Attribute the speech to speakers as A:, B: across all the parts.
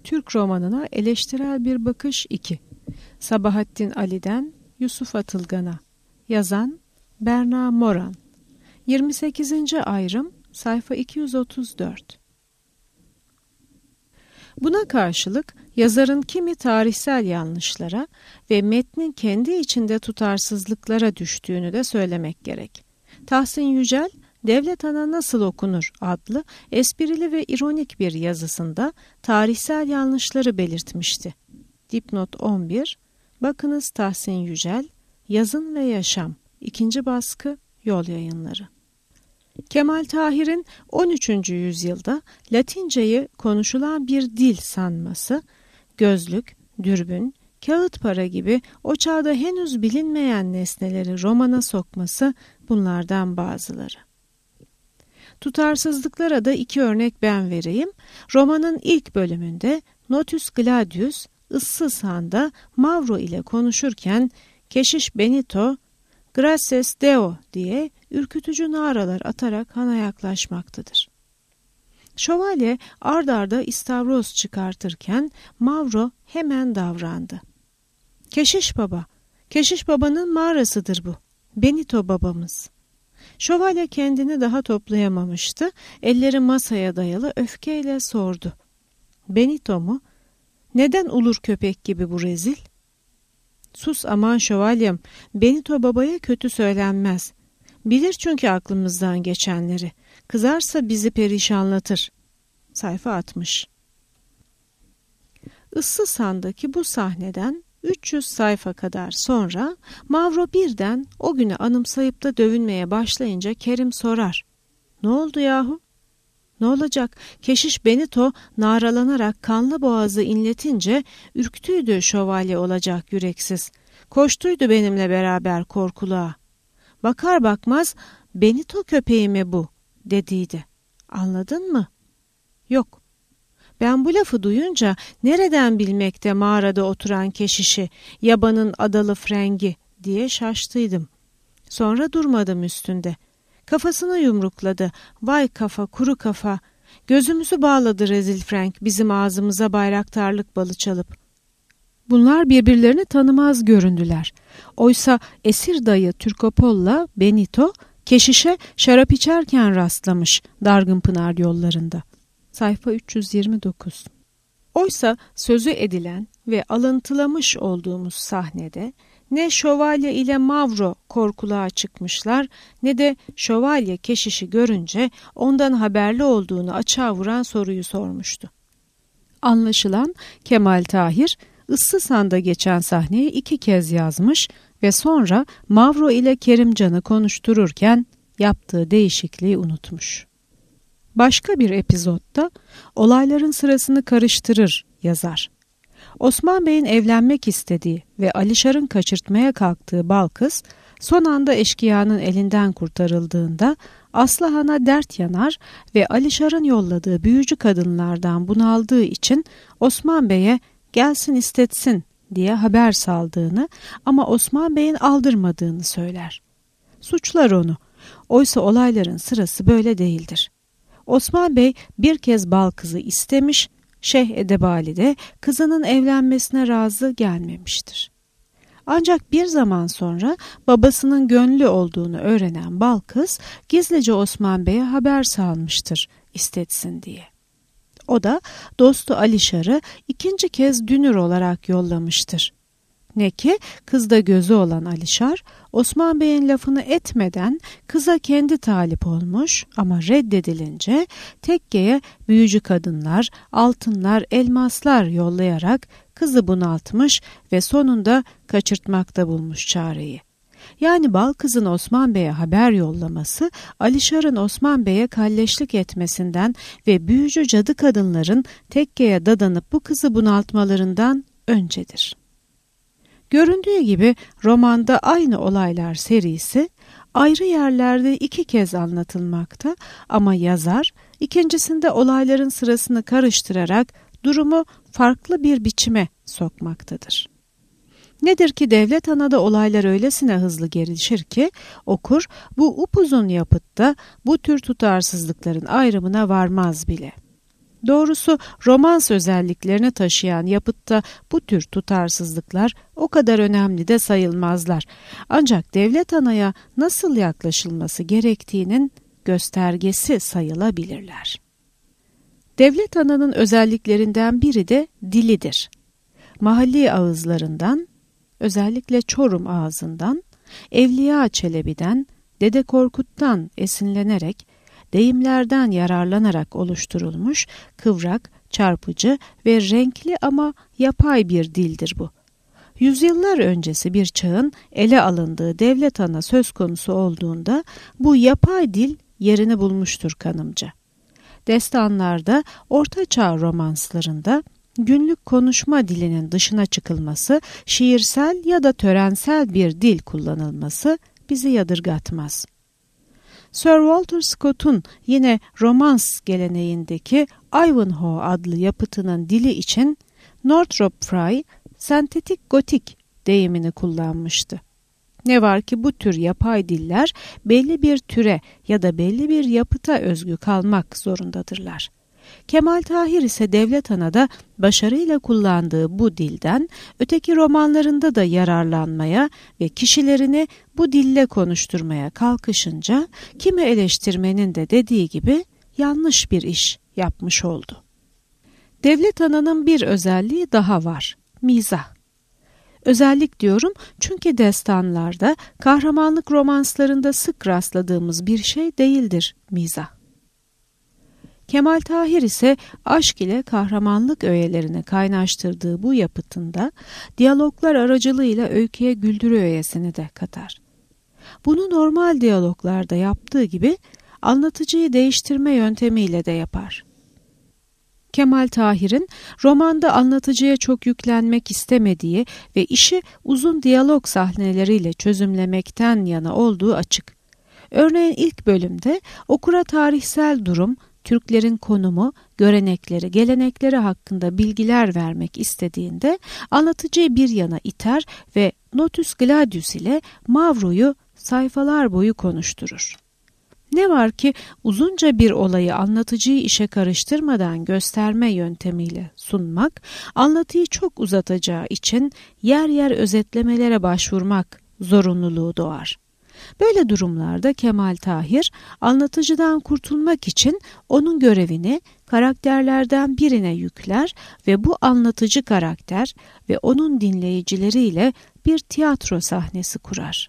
A: Türk romanına eleştirel bir bakış 2. Sabahattin Ali'den Yusuf Atılgan'a. Yazan Berna Moran. 28. ayrım sayfa 234. Buna karşılık yazarın kimi tarihsel yanlışlara ve metnin kendi içinde tutarsızlıklara düştüğünü de söylemek gerek. Tahsin Yücel, Devlet Ana Nasıl Okunur adlı esprili ve ironik bir yazısında tarihsel yanlışları belirtmişti. Dipnot 11, bakınız Tahsin Yücel, Yazın ve Yaşam, 2. baskı, Yol Yayınları. Kemal Tahir'in 13. yüzyılda Latinceyi konuşulan bir dil sanması, gözlük, dürbün, kağıt para gibi o çağda henüz bilinmeyen nesneleri romana sokması bunlardan bazıları. Tutarsızlıklara da 2 örnek ben vereyim. Romanın ilk bölümünde Notus Gladius, ıssız handa Mavro ile konuşurken Keşiş Benito, Gracias Deo diye ürkütücü naralar atarak hana yaklaşmaktadır. Şövalye ard arda istavroz çıkartırken Mavro hemen davrandı. Keşiş baba, Keşiş babanın mağarasıdır bu. Benito babamız. Şövalye kendini daha toplayamamıştı. Elleri masaya dayalı öfkeyle sordu. Benito mu? Neden ulur köpek gibi bu rezil? Sus aman şövalyem, Benito babaya kötü söylenmez. Bilir çünkü aklımızdan geçenleri. Kızarsa bizi perişanlatır. Sayfa 60. Issız Han'daki bu sahneden 300 sayfa kadar sonra Mavro birden o günü anımsayıp da dövünmeye başlayınca Kerim sorar. Ne oldu yahu? Ne olacak? Keşiş Benito naralanarak kanlı boğazı inletince ürktüydü şövalye olacak yüreksiz. Koştuydu benimle beraber korkuluğa. Bakar bakmaz Benito köpeği mi bu dediydi. Anladın mı? Yok. Ben bu lafı duyunca nereden bilmekte mağarada oturan keşişi, yabanın adalı frengi diye şaştıydım. Sonra durmadım üstünde. Kafasını yumrukladı. Vay kafa, kuru kafa. Gözümüzü bağladı rezil Frank bizim ağzımıza bayraktarlık balı çalıp. Bunlar birbirlerini tanımaz göründüler. Oysa esir dayı Türkopol'la Benito keşişe şarap içerken rastlamış Dargınpınar yollarında. Sayfa 329. Oysa sözü edilen ve alıntılamış olduğumuz sahnede ne şövalye ile Mavro korkuluğa çıkmışlar ne de şövalye keşişi görünce ondan haberli olduğunu açığa vuran soruyu sormuştu. Anlaşılan Kemal Tahir Issız Han'da geçen sahneyi 2 kez yazmış ve sonra Mavro ile Kerimcan'ı konuştururken yaptığı değişikliği unutmuş. Başka bir epizodda olayların sırasını karıştırır yazar. Osman Bey'in evlenmek istediği ve Alişar'ın kaçırtmaya kalktığı Balkız son anda eşkıyanın elinden kurtarıldığında Aslı Han'a dert yanar ve Alişar'ın yolladığı büyücü kadınlardan bunaldığı için Osman Bey'e gelsin istetsin diye haber saldığını ama Osman Bey'in aldırmadığını söyler. Suçlar onu. Oysa olayların sırası böyle değildir. Osman Bey bir kez Balkız'ı istemiş, Şeyh Edebali de kızının evlenmesine razı gelmemiştir. Ancak bir zaman sonra babasının gönlü olduğunu öğrenen Balkız gizlice Osman Bey'e haber salmıştır istetsin diye. O da dostu Alişar'ı 2. kez dünür olarak yollamıştır. Ne ki kızda gözü olan Alişar Osman Bey'in lafını etmeden kıza kendi talip olmuş ama reddedilince tekkeye büyücü kadınlar, altınlar, elmaslar yollayarak kızı bunaltmış ve sonunda kaçırtmakta bulmuş çareyi. Yani Balkız'ın Osman Bey'e haber yollaması Alişar'ın Osman Bey'e kalleşlik etmesinden ve büyücü cadı kadınların tekkeye dadanıp bu kızı bunaltmalarından öncedir. Göründüğü gibi romanda aynı olaylar serisi ayrı yerlerde 2 kez anlatılmakta ama yazar ikincisinde olayların sırasını karıştırarak durumu farklı bir biçime sokmaktadır. Nedir ki Devlet Ana'da olaylar öylesine hızlı gelişir ki okur bu upuzun yapıtta bu tür tutarsızlıkların ayrımına varmaz bile. Doğrusu romans özelliklerini taşıyan yapıtta bu tür tutarsızlıklar o kadar önemli de sayılmazlar. Ancak devlet anaya nasıl yaklaşılması gerektiğinin göstergesi sayılabilirler. Devlet ananın özelliklerinden biri de dilidir. Mahalli ağızlarından, özellikle Çorum ağzından, Evliya Çelebi'den, Dede Korkut'tan esinlenerek, deyimlerden yararlanarak oluşturulmuş kıvrak, çarpıcı ve renkli ama yapay bir dildir bu. Yüzyıllar öncesi bir çağın ele alındığı devlet ana söz konusu olduğunda bu yapay dil yerini bulmuştur kanımca. Destanlarda, Orta Çağ romanslarında günlük konuşma dilinin dışına çıkılması, şiirsel ya da törensel bir dil kullanılması bizi yadırgatmaz. Sir Walter Scott'un yine romans geleneğindeki Ivanhoe adlı yapıtının dili için Northrop Frye, sentetik gotik deyimini kullanmıştı. Ne var ki bu tür yapay diller belli bir türe ya da belli bir yapıta özgü kalmak zorundadırlar. Kemal Tahir ise Devlet Ana'da başarıyla kullandığı bu dilden öteki romanlarında da yararlanmaya ve kişilerini bu dille konuşturmaya kalkışınca kimi eleştirmenin de dediği gibi yanlış bir iş yapmış oldu. Devlet Ana'nın bir özelliği daha var: mizah. Özellik diyorum çünkü destanlarda, kahramanlık romanslarında sık rastladığımız bir şey değildir mizah. Kemal Tahir ise aşk ile kahramanlık öğelerini kaynaştırdığı bu yapıtında diyaloglar aracılığıyla öyküye güldürü öğesini de katar. Bunu normal diyaloglarda yaptığı gibi anlatıcıyı değiştirme yöntemiyle de yapar. Kemal Tahir'in romanda anlatıcıya çok yüklenmek istemediği ve işi uzun diyalog sahneleriyle çözümlemekten yana olduğu açık. Örneğin ilk bölümde okura tarihsel durum, Türklerin konumu, görenekleri, gelenekleri hakkında bilgiler vermek istediğinde anlatıcıyı bir yana iter ve Notus Gladius ile Mavro'yu sayfalar boyu konuşturur. Ne var ki uzunca bir olayı anlatıcıyı işe karıştırmadan gösterme yöntemiyle sunmak, anlatıyı çok uzatacağı için yer yer özetlemelere başvurmak zorunluluğu doğar. Böyle durumlarda Kemal Tahir, anlatıcıdan kurtulmak için onun görevini karakterlerden birine yükler ve bu anlatıcı karakter ve onun dinleyicileriyle bir tiyatro sahnesi kurar.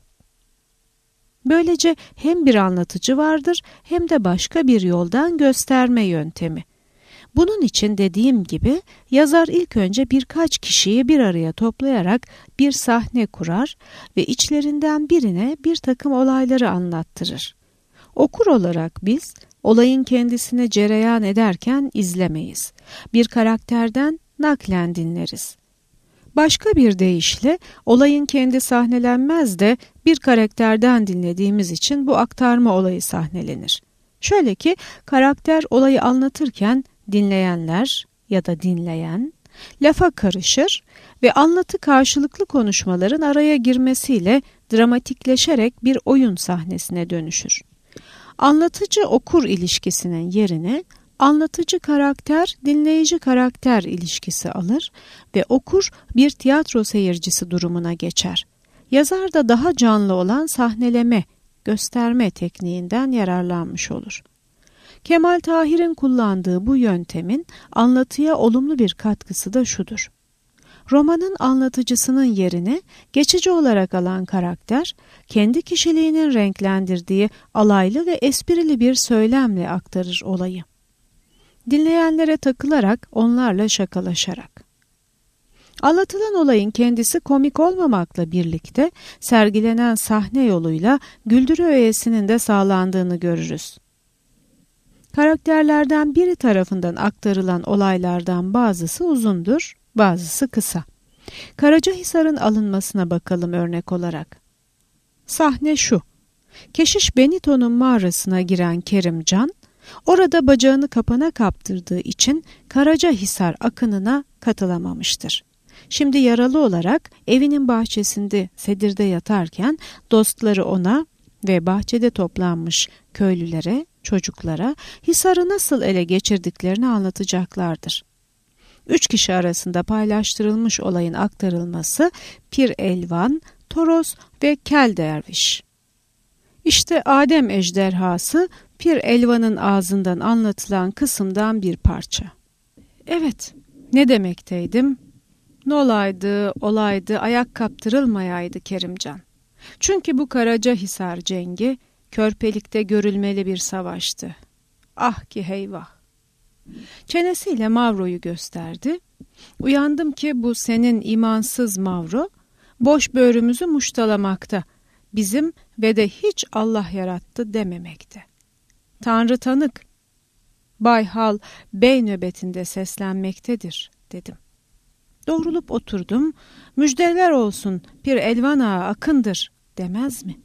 A: Böylece hem bir anlatıcı vardır hem de başka bir yoldan gösterme yöntemi. Bunun için dediğim gibi yazar ilk önce birkaç kişiyi bir araya toplayarak bir sahne kurar ve içlerinden birine bir takım olayları anlattırır. Okur olarak biz olayın kendisine cereyan ederken izlemeyiz. Bir karakterden naklen dinleriz. Başka bir deyişle olayın kendi sahnelenmez de bir karakterden dinlediğimiz için bu aktarma olayı sahnelenir. Şöyle ki karakter olayı anlatırken dinleyenler ya da dinleyen lafa karışır ve anlatı karşılıklı konuşmaların araya girmesiyle dramatikleşerek bir oyun sahnesine dönüşür. Anlatıcı-okur ilişkisinin yerini anlatıcı karakter, dinleyici karakter ilişkisi alır ve okur bir tiyatro seyircisi durumuna geçer. Yazar da daha canlı olan sahneleme, gösterme tekniğinden yararlanmış olur. Kemal Tahir'in kullandığı bu yöntemin anlatıya olumlu bir katkısı da şudur: romanın anlatıcısının yerini geçici olarak alan karakter, kendi kişiliğinin renklendirdiği alaylı ve esprili bir söylemle aktarır olayı. Dinleyenlere takılarak, onlarla şakalaşarak. Anlatılan olayın kendisi komik olmamakla birlikte sergilenen sahne yoluyla güldürü öğesinin de sağlandığını görürüz. Karakterlerden biri tarafından aktarılan olaylardan bazısı uzundur, bazısı kısa. Karacahisar'ın alınmasına bakalım örnek olarak. Sahne şu: Keşiş Benito'nun mağarasına giren Kerimcan, orada bacağını kapana kaptırdığı için Karacahisar akınına katılamamıştır. Şimdi yaralı olarak evinin bahçesinde sedirde yatarken dostları ona ve bahçede toplanmış köylülere çocuklara Hisar'ı nasıl ele geçirdiklerini anlatacaklardır. 3 kişi arasında paylaştırılmış olayın aktarılması Pir Elvan, Toros ve Kel Derviş. İşte Adem ejderhası Pir Elvan'ın ağzından anlatılan kısımdan bir parça. Evet, ne demekteydim? Nolaydı, olaydı, ayak kaptırılmayaydı Kerimcan. Çünkü bu Karacahisar cengi körpelikte görülmeli bir savaştı. Ah ki heyvah! Çenesiyle Mavro'yu gösterdi. Uyandım ki bu senin imansız Mavro, boş böğrümüzü muştalamakta, bizim ve de hiç Allah yarattı dememekte. Tanrı tanık, Bay Hal bey nöbetinde seslenmektedir dedim. Doğrulup oturdum, müjdeler olsun Pir Elvan ağa akındır demez mi?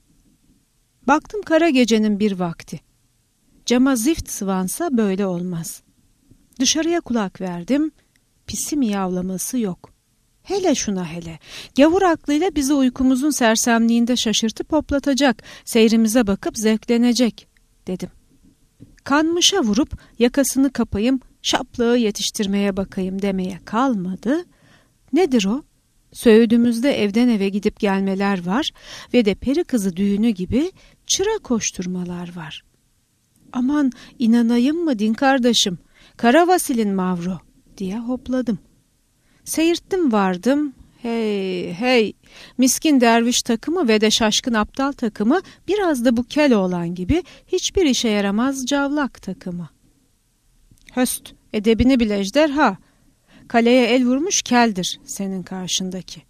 A: Baktım kara gecenin bir vakti. Cama zift sıvansa böyle olmaz. Dışarıya kulak verdim, pisi miyavlaması yok. Hele şuna hele, gavur aklıyla bizi uykumuzun sersemliğinde şaşırtıp hoplatacak, seyrimize bakıp zevklenecek dedim. Kanmışa vurup yakasını kapayım, şaplığı yetiştirmeye bakayım demeye kalmadı. Nedir o? Söğüdümüzde evden eve gidip gelmeler var ve de peri kızı düğünü gibi çıra koşturmalar var. Aman inanayım mı din kardeşim, Kara Vasil'in Mavro diye hopladım. Seyirttim vardım, hey hey, miskin derviş takımı ve de şaşkın aptal takımı biraz da bu Keloğlan gibi hiçbir işe yaramaz cavlak takımı. Höst, edebini bil ejderha, kaleye el vurmuş keldir senin karşındaki.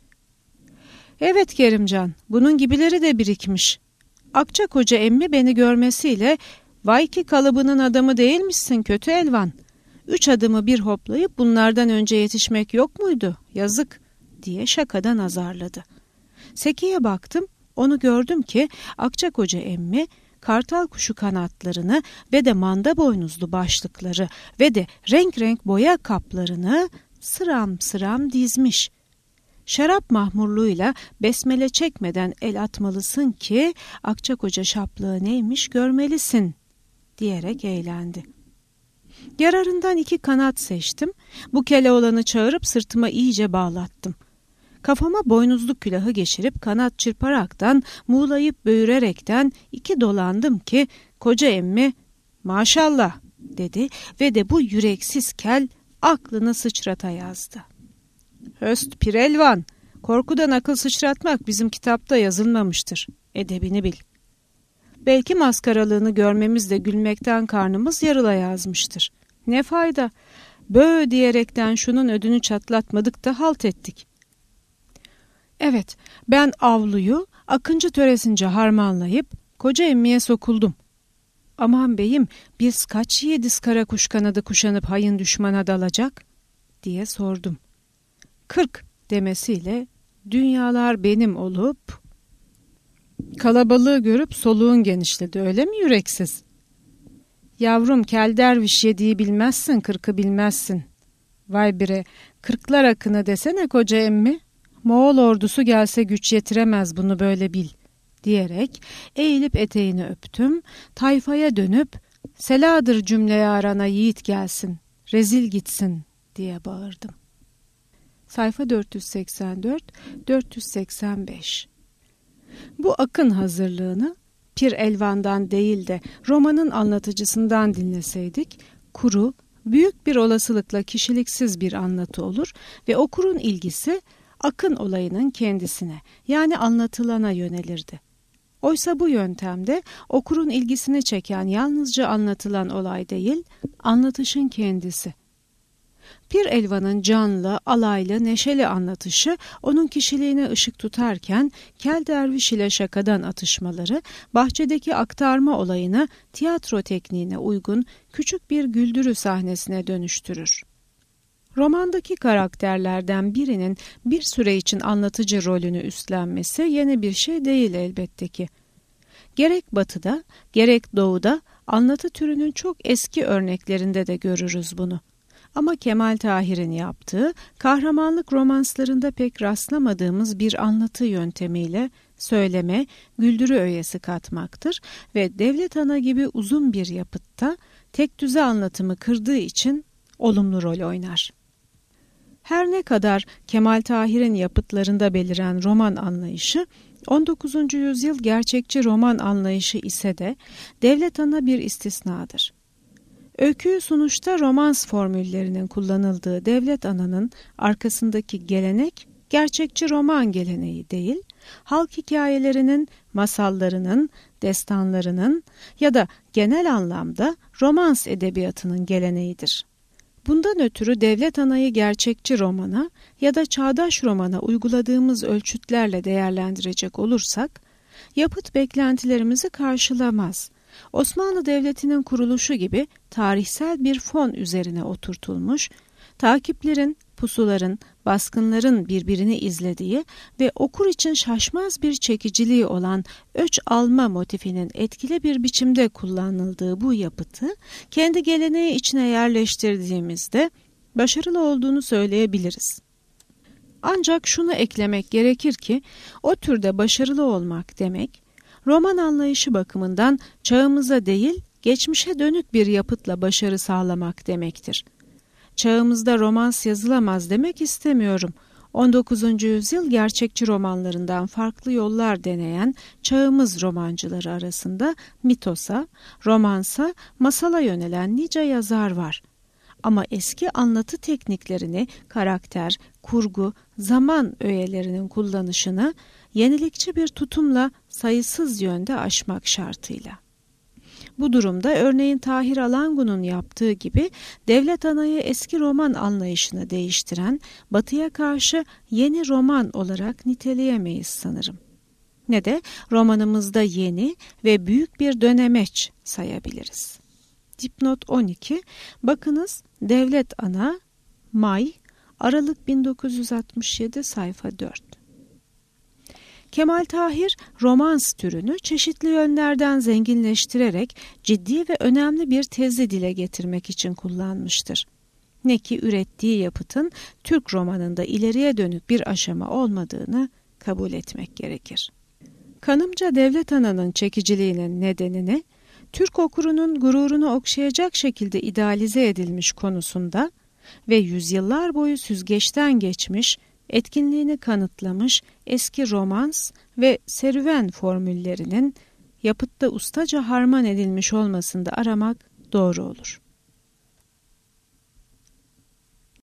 A: Evet Kerimcan, bunun gibileri de birikmiş. Akçakoca emmi beni görmesiyle, vay ki kalıbının adamı değilmişsin kötü Elvan. 3 adımı bir hoplayıp bunlardan önce yetişmek yok muydu? Yazık diye şakadan azarladı. Seki'ye baktım, onu gördüm ki Akçakoca emmi kartal kuşu kanatlarını ve de manda boynuzlu başlıkları ve de renk renk boya kaplarını sıram sıram dizmiş. Şarap mahmurluğuyla besmele çekmeden el atmalısın ki Akçakoca şaplığı neymiş görmelisin diyerek eğlendi. Yararından 2 kanat seçtim. Bu Keloğlan'ı çağırıp sırtıma iyice bağlattım. Kafama boynuzlu külahı geçirip kanat çırparaktan, muğlayıp böğürerekten 2 dolandım ki koca emmi maşallah dedi ve de bu yüreksiz kel aklını sıçrata yazdı. Höst Pir Elvan, korkudan akıl sıçratmak bizim kitapta yazılmamıştır. Edebini bil. Belki maskaralığını görmemizle gülmekten karnımız yarıla yazmıştır. Ne fayda? Bö diyerekten şunun ödünü çatlatmadık da halt ettik. Evet, ben avluyu Akıncı töresince harmanlayıp koca emmiye sokuldum. Aman beyim, biz kaç yiğidiz kara kuş kanadı kuşanıp hayın düşmana dalacak diye sordum. 40 demesiyle dünyalar benim olup kalabalığı görüp soluğun genişledi, öyle mi yüreksiz? Yavrum kel derviş yediği bilmezsin, 40'ı bilmezsin. Vay bre, 40'lar akını desene koca emmi. Moğol ordusu gelse güç yetiremez, bunu böyle bil diyerek eğilip eteğini öptüm. Tayfaya dönüp seladır cümleye arana yiğit gelsin, rezil gitsin diye bağırdım. Sayfa 484-485. Bu akın hazırlığını Pir Elvan'dan değil de romanın anlatıcısından dinleseydik, kuru, büyük bir olasılıkla kişiliksiz bir anlatı olur ve okurun ilgisi akın olayının kendisine, yani anlatılana yönelirdi. Oysa bu yöntemde okurun ilgisini çeken yalnızca anlatılan olay değil, anlatışın kendisi. Pir Elvan'ın canlı, alaylı, neşeli anlatışı onun kişiliğine ışık tutarken Kel Derviş ile şakadan atışmaları bahçedeki aktarma olayını tiyatro tekniğine uygun küçük bir güldürü sahnesine dönüştürür. Romandaki karakterlerden birinin bir süre için anlatıcı rolünü üstlenmesi yeni bir şey değil elbette ki. Gerek Batı'da, gerek Doğu'da anlatı türünün çok eski örneklerinde de görürüz bunu. Ama Kemal Tahir'in yaptığı, kahramanlık romanslarında pek rastlamadığımız bir anlatı yöntemiyle söyleme, güldürü öğesi katmaktır ve Devlet Ana gibi uzun bir yapıtta tek düze anlatımı kırdığı için olumlu rol oynar. Her ne kadar Kemal Tahir'in yapıtlarında beliren roman anlayışı 19. yüzyıl gerçekçi roman anlayışı ise de Devlet Ana bir istisnadır. Öyküyü sunuşta romans formüllerinin kullanıldığı Devlet Ana'nın arkasındaki gelenek gerçekçi roman geleneği değil, halk hikayelerinin, masallarının, destanlarının ya da genel anlamda romans edebiyatının geleneğidir. Bundan ötürü Devlet Ana'yı gerçekçi romana ya da çağdaş romana uyguladığımız ölçütlerle değerlendirecek olursak, yapıt beklentilerimizi karşılamaz. Osmanlı Devleti'nin kuruluşu gibi tarihsel bir fon üzerine oturtulmuş, takiplerin, pusuların, baskınların birbirini izlediği ve okur için şaşmaz bir çekiciliği olan öç alma motifinin etkili bir biçimde kullanıldığı bu yapıtı kendi geleneği içine yerleştirdiğimizde başarılı olduğunu söyleyebiliriz. Ancak şunu eklemek gerekir ki o türde başarılı olmak demek, roman anlayışı bakımından çağımıza değil, geçmişe dönük bir yapıtla başarı sağlamak demektir. Çağımızda romans yazılamaz demek istemiyorum. 19. yüzyıl gerçekçi romanlarından farklı yollar deneyen çağımız romancıları arasında mitosa, romansa, masala yönelen nice yazar var. Ama eski anlatı tekniklerini, karakter, kurgu, zaman öğelerinin kullanışını yenilikçi bir tutumla sayısız yönde aşmak şartıyla. Bu durumda örneğin Tahir Alangu'nun yaptığı gibi Devlet Ana'yı eski roman anlayışını değiştiren, Batı'ya karşı yeni roman olarak niteleyemeyiz sanırım. Ne de romanımızda yeni ve büyük bir dönemeç sayabiliriz. Dipnot 12, bakınız Devlet Ana, May, Aralık 1967 sayfa 4. Kemal Tahir, romans türünü çeşitli yönlerden zenginleştirerek ciddi ve önemli bir tezi dile getirmek için kullanmıştır. Ne ki ürettiği yapıtın Türk romanında ileriye dönük bir aşama olmadığını kabul etmek gerekir. Kanımca Devlet Ana'nın çekiciliğinin nedenini, Türk okurunun gururunu okşayacak şekilde idealize edilmiş konusunda ve yüzyıllar boyu süzgeçten geçmiş, etkinliğini kanıtlamış eski romans ve serüven formüllerinin yapıtta ustaca harman edilmiş olmasında aramak doğru olur.